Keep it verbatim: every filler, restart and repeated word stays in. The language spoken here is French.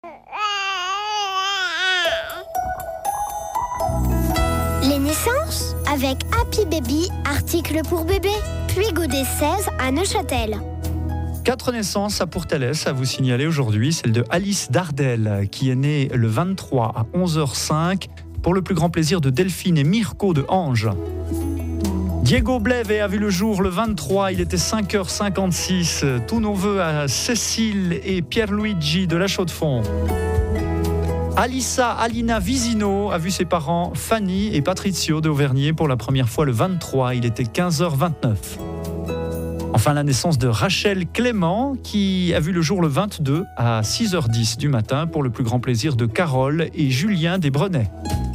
Les naissances avec Happy Baby, article pour bébé, puis Godet seize à Neuchâtel. Quatre naissances à Pourtalès à vous signaler aujourd'hui. Celle de Alice Dardel, qui est née le vingt-trois à onze heures cinq, pour le plus grand plaisir de Delphine et Mirko de Ange. Diego Bleve a vu le jour le vingt-trois, il était cinq heures cinquante-six. Tous nos voeux à Cécile et Pierluigi de La Chaux-de-Fonds. Alissa Alina Visino a vu ses parents Fanny et Patrizio de Auvergne pour la première fois le vingt-trois, il était quinze heures vingt-neuf. Enfin, la naissance de Rachel Clément, qui a vu le jour le vingt-deux à six heures dix du matin pour le plus grand plaisir de Carole et Julien Desbrenets.